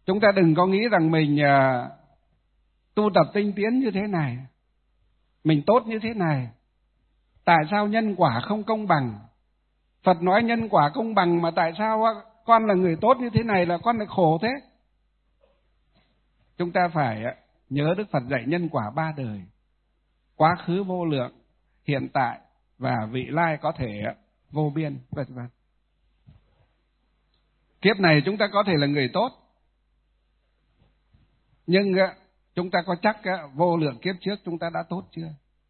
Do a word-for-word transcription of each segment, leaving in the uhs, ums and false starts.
Chúng ta đừng có nghĩ rằng mình uh, tu tập tinh tiến như thế này, mình tốt như thế này. Tại sao nhân quả không công bằng? Phật nói nhân quả công bằng mà tại sao uh, con là người tốt như thế này là con lại khổ thế? Chúng ta phải uh, nhớ Đức Phật dạy nhân quả ba đời. Quá khứ vô lượng, hiện tại và vị lai có thể uh, vô biên, vân vân. Kiếp này chúng ta có thể là người tốt, nhưng chúng ta có chắc vô lượng kiếp trước chúng ta đã tốt chưa?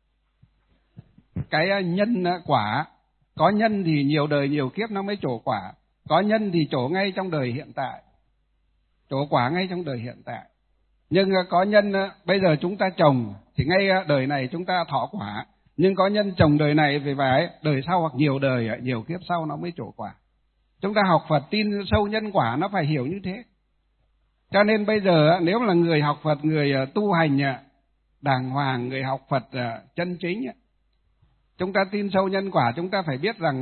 Cái nhân quả, có nhân thì nhiều đời nhiều kiếp nó mới trổ quả, có nhân thì trổ ngay trong đời hiện tại, trổ quả ngay trong đời hiện tại. Nhưng có nhân bây giờ chúng ta trồng thì ngay đời này chúng ta thọ quả, nhưng có nhân trồng đời này về vài đời sau hoặc nhiều đời, nhiều kiếp sau nó mới trổ quả. Chúng ta học Phật tin sâu nhân quả nó phải hiểu như thế. Cho nên bây giờ nếu là người học Phật, người tu hành đàng hoàng, người học Phật chân chính, chúng ta tin sâu nhân quả, chúng ta phải biết rằng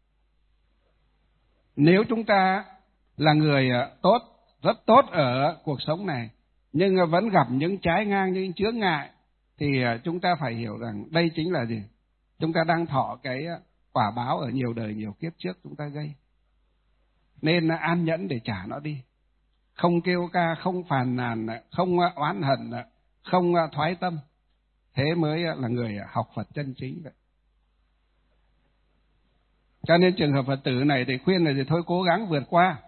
nếu chúng ta là người tốt, rất tốt ở cuộc sống này, nhưng vẫn gặp những trái ngang, những chướng ngại, thì chúng ta phải hiểu rằng đây chính là gì? Chúng ta đang thọ cái quả báo ở nhiều đời nhiều kiếp trước chúng ta gây. Nên an nhẫn để trả nó đi. Không kêu ca, không phàn nàn, không oán hận, không thoái tâm. Thế mới là người học Phật chân chính vậy. Cho nên trường hợp Phật tử này thì khuyên là gì? Thôi cố gắng vượt qua.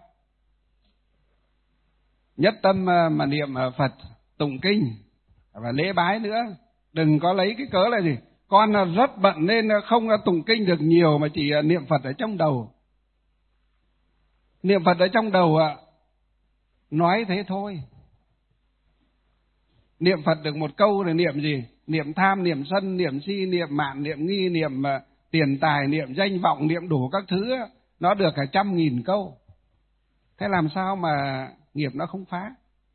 Nhất tâm mà niệm Phật, tụng kinh và lễ bái nữa. Đừng có lấy cái cớ là gì? Con rất bận nên không tụng kinh được nhiều mà chỉ niệm Phật ở trong đầu. Niệm Phật ở trong đầu ạ, nói thế thôi. Niệm Phật được một câu là niệm gì? Niệm tham, niệm sân, niệm si, niệm mạn, niệm nghi, niệm uh, tiền tài, niệm danh vọng, niệm đủ các thứ, nó được cả trăm nghìn câu. Thế làm sao mà nghiệp nó không phá?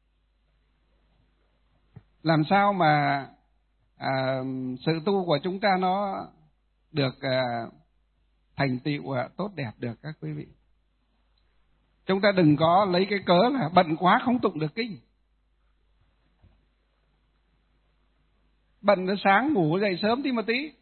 Làm sao mà uh, sự tu của chúng ta nó được uh, thành tựu uh, tốt đẹp được các quý vị? Chúng ta đừng có lấy cái cớ là bận quá không tụng được kinh. Bận sáng ngủ dậy sớm đi một tí,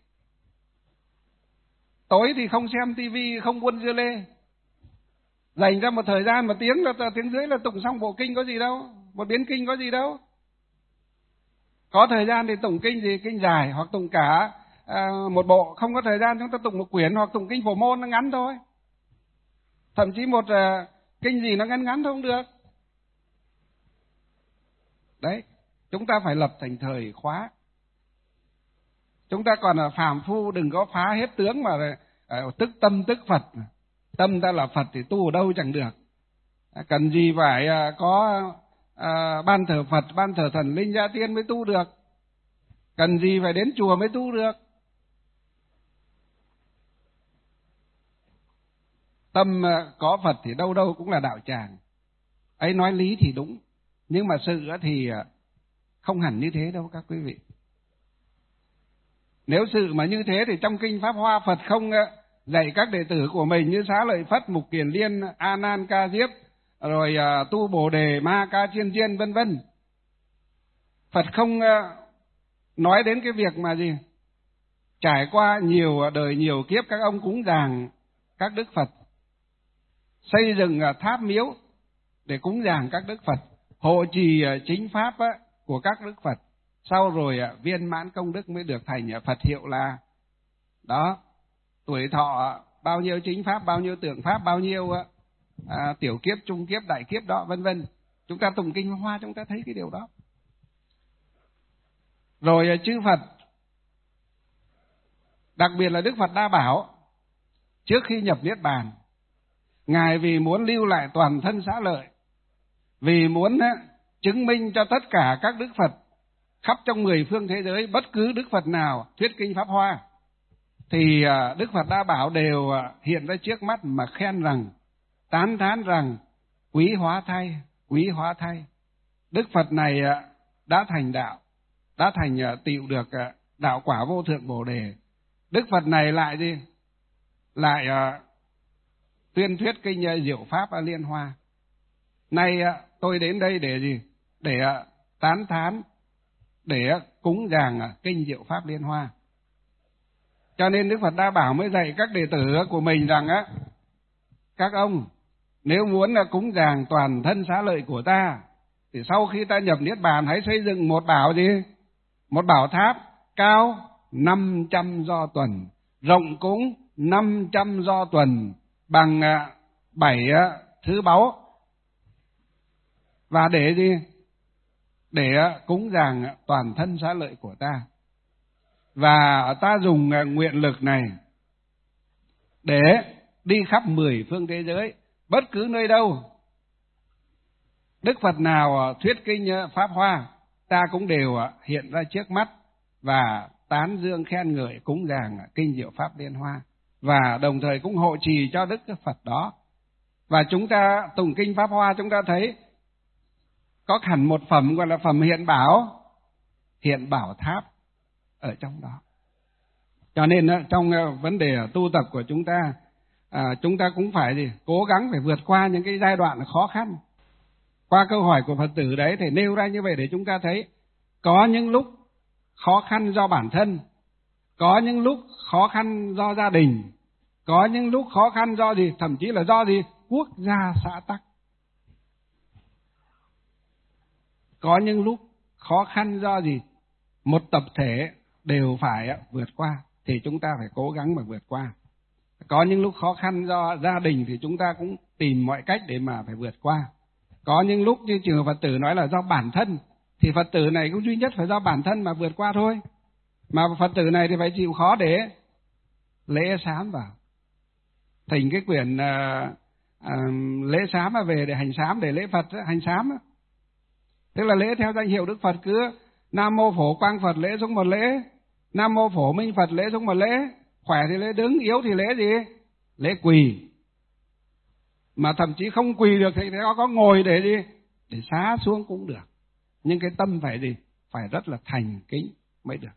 tối thì không xem tivi, không buôn dưa lê, dành ra một thời gian một tiếng là tiếng rưỡi là tụng xong bộ kinh có gì đâu, một biến kinh có gì đâu. Có thời gian thì tụng kinh gì, kinh dài hoặc tụng cả à, một bộ. Không có thời gian chúng ta tụng một quyển hoặc tụng kinh phổ môn nó ngắn thôi. Thậm chí một à, kinh gì nó ngắn ngắn thôi không được. Đấy, chúng ta phải lập thành thời khóa. Chúng ta còn là phàm phu, đừng có phá hết tướng mà uh, tức tâm tức Phật. Tâm ta là Phật thì tu ở đâu chẳng được. Cần gì phải uh, có uh, ban thờ Phật, ban thờ thần linh gia tiên mới tu được. Cần gì phải đến chùa mới tu được. Tâm uh, có Phật thì đâu đâu cũng là đạo tràng. Ấy nói lý thì đúng, nhưng mà sự thì uh, không hẳn như thế đâu các quý vị. Nếu sự mà như thế thì trong kinh Pháp Hoa Phật không dạy các đệ tử của mình như Xá Lợi Phất, Mục Kiền Liên, A Nan Ca Diếp, rồi uh, Tu Bồ Đề, Ma Ca Chiên Chiên vân vân. Phật không uh, nói đến cái việc mà gì? Trải qua nhiều đời nhiều kiếp các ông cúng dường các đức Phật, xây dựng uh, tháp miếu để cúng dường các đức Phật, hộ trì uh, chính pháp uh, của các đức Phật. Sau rồi viên mãn công đức mới được thành Phật hiệu là đó, tuổi thọ bao nhiêu chính pháp, bao nhiêu tượng pháp, bao nhiêu à, tiểu kiếp, trung kiếp, đại kiếp đó vân vân. Chúng ta tụng kinh Hoa chúng ta thấy cái điều đó. Rồi chư Phật, đặc biệt là Đức Phật Đa Bảo, trước khi nhập Niết Bàn, Ngài vì muốn lưu lại toàn thân xá lợi, vì muốn chứng minh cho tất cả các đức Phật khắp trong mười phương thế giới, bất cứ Đức Phật nào thuyết kinh Pháp Hoa, thì Đức Phật Đa Bảo đều hiện ra trước mắt mà khen rằng, tán thán rằng, quý hóa thay, quý hóa thay. Đức Phật này đã thành đạo, đã thành tựu được đạo quả vô thượng Bồ Đề. Đức Phật này lại gì? Lại tuyên thuyết kinh Diệu Pháp Liên Hoa. Nay tôi đến đây để gì? Để tán thán, để cúng dường kinh diệu pháp Liên Hoa. Cho nên Đức Phật Đa Bảo mới dạy các đệ tử của mình rằng á, các ông nếu muốn là cúng dường toàn thân xá lợi của ta, thì sau khi ta nhập niết bàn hãy xây dựng một bảo gì? Một bảo tháp cao năm trăm do tuần, rộng cũng năm trăm do tuần, bằng bảy thứ báu. Và để gì? Để cúng dường toàn thân xá lợi của ta. Và ta dùng nguyện lực này để đi khắp mười phương thế giới, bất cứ nơi đâu Đức Phật nào thuyết kinh Pháp Hoa, ta cũng đều hiện ra trước mắt và tán dương khen ngợi cúng dường kinh diệu Pháp Liên Hoa, và đồng thời cũng hộ trì cho Đức Phật đó. Và chúng ta tụng kinh Pháp Hoa, chúng ta thấy có hẳn một phẩm gọi là phẩm hiện bảo, hiện bảo tháp ở trong đó. Cho nên trong vấn đề tu tập của chúng ta, à, chúng ta cũng phải gì? Cố gắng phải vượt qua những cái giai đoạn khó khăn. Qua câu hỏi của Phật tử đấy thì nêu ra như vậy để chúng ta thấy có những lúc khó khăn do bản thân, có những lúc khó khăn do gia đình, có những lúc khó khăn do gì? Thậm chí là do gì? Quốc gia xã tắc. Có những lúc khó khăn do gì? Một tập thể đều phải vượt qua, thì chúng ta phải cố gắng mà vượt qua. Có những lúc khó khăn do gia đình thì chúng ta cũng tìm mọi cách để mà phải vượt qua. Có những lúc như trường Phật tử nói là do bản thân, thì Phật tử này cũng duy nhất phải do bản thân mà vượt qua thôi. Mà Phật tử này thì phải chịu khó để lễ sám vào. Thỉnh cái quyển à, à, lễ sám mà về để hành sám, để lễ Phật hành sám. Tức là lễ theo danh hiệu Đức Phật, cứ Nam Mô Phổ Quang Phật lễ xuống một lễ, Nam Mô Phổ Minh Phật lễ xuống một lễ, khỏe thì lễ đứng, yếu thì lễ gì? Lễ quỳ. Mà thậm chí không quỳ được thì nó có ngồi để gì? Để xá xuống cũng được. Nhưng cái tâm phải gì? Phải rất là thành kính mới được.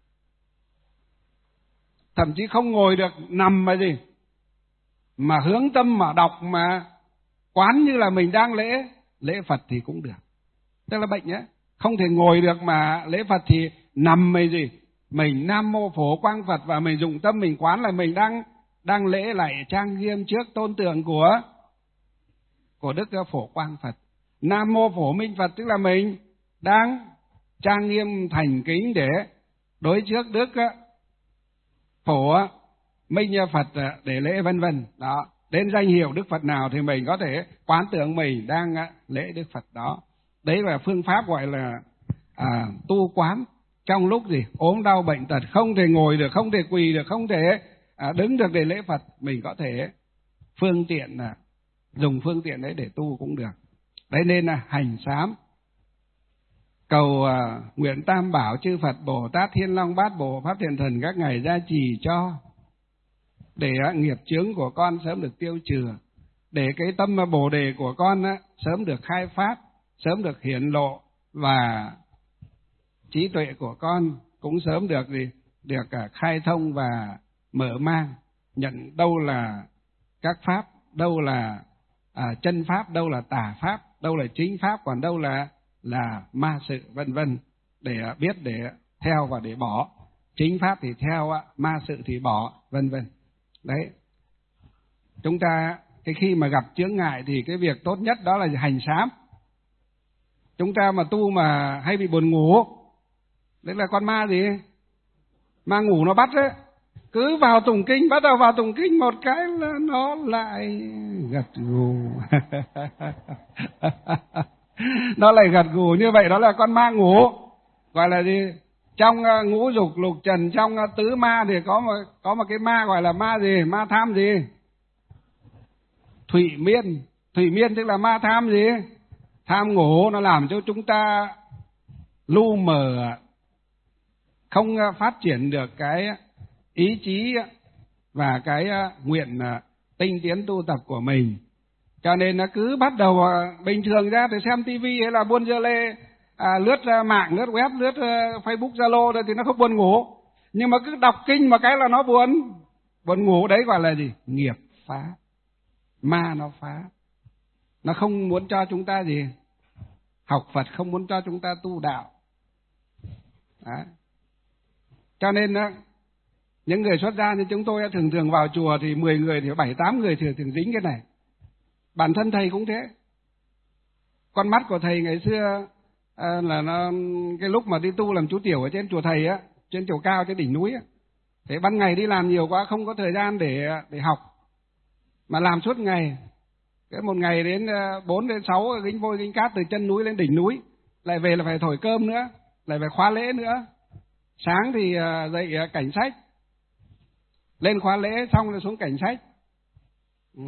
Thậm chí không ngồi được, nằm mà gì? Mà hướng tâm mà đọc mà quán như là mình đang lễ lễ Phật thì cũng được. Tức là bệnh nhé, không thể ngồi được mà lễ Phật thì nằm mày gì? Mình Nam Mô Phổ Quang Phật và mình dụng tâm mình quán là mình đang đang lễ lại trang nghiêm trước tôn tượng của của Đức Phổ Quang Phật. Nam Mô Phổ Minh Phật tức là mình đang trang nghiêm thành kính để đối trước Đức Phổ Minh Phật để lễ vân vân. Đó, đến danh hiệu Đức Phật nào thì mình có thể quán tưởng mình đang lễ Đức Phật đó. Đấy là phương pháp gọi là à, tu quán trong lúc gì ốm đau bệnh tật, không thể ngồi được, không thể quỳ được, không thể à, đứng được để lễ Phật, mình có thể phương tiện là dùng phương tiện đấy để tu cũng được. Đấy nên là hành sám, cầu à, nguyện Tam Bảo chư Phật Bồ Tát Thiên Long Bát Bộ Pháp Thiện Thần các ngài gia trì cho, để à, nghiệp chướng của con sớm được tiêu trừ, để cái tâm Bồ Đề của con á, sớm được khai phát, sớm được hiển lộ, và trí tuệ của con cũng sớm được gì được cả khai thông và mở mang, nhận đâu là các pháp, đâu là à, chân pháp, đâu là tà pháp, đâu là chính pháp, còn đâu là là ma sự, vân vân, để biết, để theo và để bỏ. Chính pháp thì theo, ma sự thì bỏ, vân vân. Đấy, chúng ta cái khi mà gặp chướng ngại thì cái việc tốt nhất đó là hành sám. Chúng ta mà tu mà hay bị buồn ngủ, đấy là con ma gì? Ma ngủ nó bắt đấy. Cứ vào tụng kinh, bắt đầu vào tụng kinh một cái là nó lại gật gù. Nó lại gật gù như vậy, đó là con ma ngủ. Gọi là gì? Trong ngũ dục lục trần, trong tứ ma thì có một, có một cái ma gọi là ma gì? Ma tham gì? Thụy miên. Thụy miên tức là ma tham gì? Tham ngủ, nó làm cho chúng ta lu mờ, không phát triển được cái ý chí và cái nguyện tinh tiến tu tập của mình. Cho nên nó cứ bắt đầu bình thường ra thì xem tivi hay là buôn dơ lê, à, lướt mạng, lướt web, lướt Facebook, Zalo thì nó không buồn ngủ. Nhưng mà cứ đọc kinh mà cái là nó buồn buồn ngủ. Đấy gọi là gì? Nghiệp phá. Ma nó phá. Nó không muốn cho chúng ta gì? học Phật không muốn cho chúng ta tu đạo. Đấy. Cho nên đó, những người xuất gia như chúng tôi thường thường vào chùa thì mười người thì bảy tám người thường thường dính cái này. Bản thân thầy cũng thế. Con mắt của thầy ngày xưa à, là nó cái lúc mà đi tu làm chú tiểu ở trên chùa thầy á, trên chùa cao trên đỉnh núi á, thế ban ngày đi làm nhiều quá không có thời gian để để học, mà làm suốt ngày. Cái một ngày đến bốn đến sáu gánh vôi gánh cát từ chân núi lên đỉnh núi, lại về là phải thổi cơm nữa, lại phải khóa lễ nữa. Sáng thì dậy cảnh sách, lên khóa lễ xong rồi xuống cảnh sách, ừ.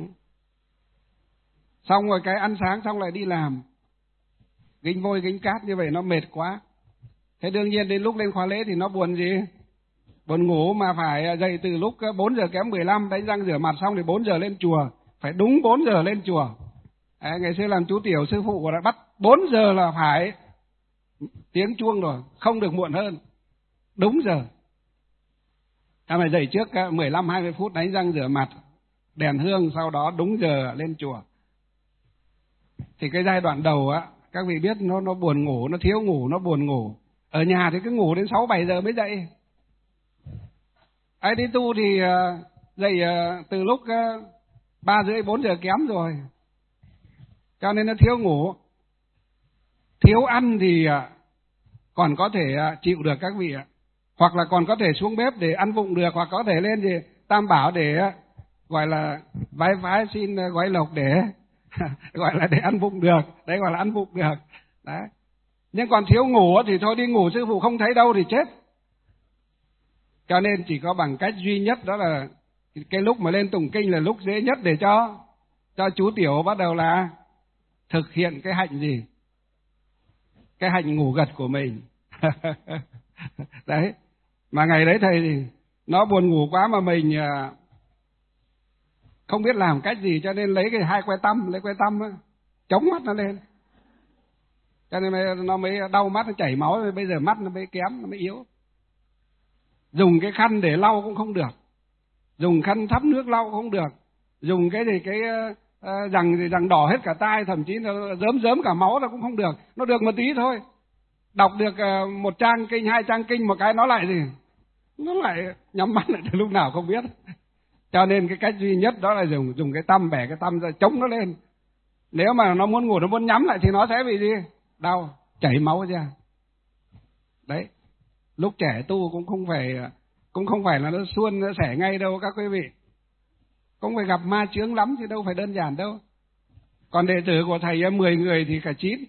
Xong rồi cái ăn sáng xong lại đi làm, gánh vôi gánh cát như vậy nó mệt quá. Thế đương nhiên đến lúc lên khóa lễ thì nó buồn gì? Buồn ngủ, mà phải dậy từ lúc bốn giờ kém mười lăm, đánh răng rửa mặt xong thì bốn giờ lên chùa, phải đúng bốn giờ lên chùa. À, ngày xưa làm chú tiểu sư phụ của đã bắt bốn giờ là phải tiếng chuông rồi, không được muộn hơn, đúng giờ. Ta phải dậy trước mười lăm hai mươi phút đánh răng rửa mặt, đèn hương, sau đó đúng giờ lên chùa. Thì cái giai đoạn đầu á, các vị biết nó nó buồn ngủ, nó thiếu ngủ, nó buồn ngủ. Ở nhà thì cứ ngủ đến sáu bảy giờ mới dậy. Ai đi tu thì uh, dậy uh, từ lúc uh, ba rưỡi bốn giờ kém rồi. Cho nên nó thiếu ngủ. Thiếu ăn thì uh, còn có thể uh, chịu được các vị ạ. Hoặc là còn có thể xuống bếp để ăn vụng được, hoặc có thể lên gì Tam Bảo để uh, gọi là vái vái xin uh, gói lộc để gọi là để ăn vụng được. Đấy gọi là ăn vụng được. Đấy. Nhưng còn thiếu ngủ thì thôi đi ngủ sư phụ không thấy đâu thì chết. Cho nên chỉ có bằng cách duy nhất đó là cái lúc mà lên tụng kinh là lúc dễ nhất để cho cho chú tiểu bắt đầu là thực hiện cái hạnh gì? Cái hạnh ngủ gật của mình. Đấy. Mà ngày đấy thầy thì nó buồn ngủ quá mà mình không biết làm cách gì, cho nên lấy cái hai que tăm, lấy que tăm á, chống mắt nó lên. Cho nên nó mới đau mắt, nó chảy máu, bây giờ mắt nó mới kém, nó mới yếu. Dùng cái khăn để lau cũng không được, dùng khăn thấm nước lau cũng không được, dùng cái gì cái uh, rằng rằng đỏ hết cả tai, thậm chí nó rớm rớm cả máu là cũng không được. Nó được một tí thôi, đọc được uh, một trang kinh, hai trang kinh một cái nó lại gì, nó lại nhắm mắt lại từ lúc nào không biết. Cho nên cái cách duy nhất đó là dùng dùng cái tăm, bẻ cái tăm ra chống nó lên. Nếu mà nó muốn ngủ, nó muốn nhắm lại thì nó sẽ bị gì? Đau, chảy máu ra. Đấy. Lúc trẻ tu cũng không phải cũng không phải là nó suôn nó sẻ ngay đâu các quý vị. Cũng phải gặp ma chướng lắm chứ đâu phải đơn giản đâu. Còn đệ tử của thầy mười người thì cả chín.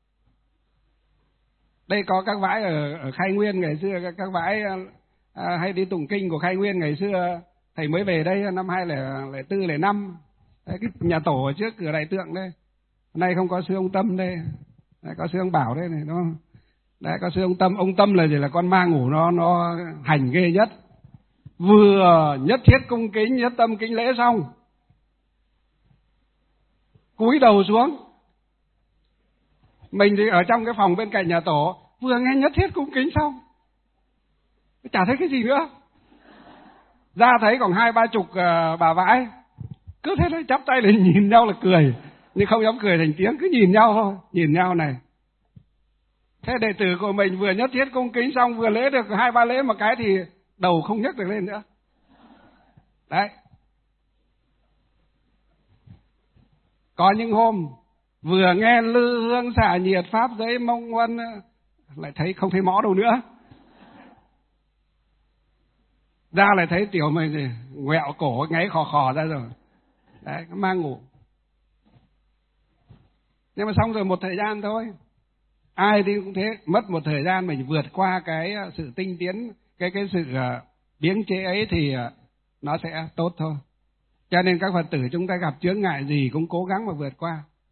Đây có các vãi ở, ở Khai Nguyên ngày xưa, các, các vãi à, hay đi tụng kinh của Khai Nguyên ngày xưa. Thầy mới về đây năm hai không không bốn không năm. Đấy, cái nhà tổ ở trước cửa đại tượng đây. Hôm nay không có sư ông Tâm đây. Đấy, có sư ông Bảo đây này đúng không? Đấy, có sư ông Tâm. Ông Tâm là gì? Là con ma ngủ nó nó hành ghê nhất. Vừa nhất thiết cung kính, nhất tâm kính lễ xong, cúi đầu xuống. Mình thì ở trong cái phòng bên cạnh nhà tổ, vừa nghe nhất thiết cung kính xong, chả thấy cái gì nữa. Ra thấy còn hai ba chục uh, bà vãi, cứ thế thôi chắp tay lên nhìn nhau là cười, nhưng không dám cười thành tiếng, cứ nhìn nhau thôi, nhìn nhau này. Thế đệ tử của mình vừa nhất thiết cung kính xong, vừa lễ được hai ba lễ một cái thì đầu không nhấc được lên nữa. Đấy. Có những hôm vừa nghe lư hương xả nhiệt pháp giới mong huân lại thấy không thấy mõ đâu nữa. Ra lại thấy tiểu mình thì ngoẹo cổ ngáy khò khò ra rồi. Đấy, mang ngủ. Nhưng mà xong rồi một thời gian thôi. Ai đi cũng thế, mất một thời gian mình vượt qua cái sự tinh tiến, cái cái sự uh, biếng chế ấy thì uh, nó sẽ tốt thôi. Cho nên các Phật tử chúng ta gặp chướng ngại gì cũng cố gắng mà vượt qua.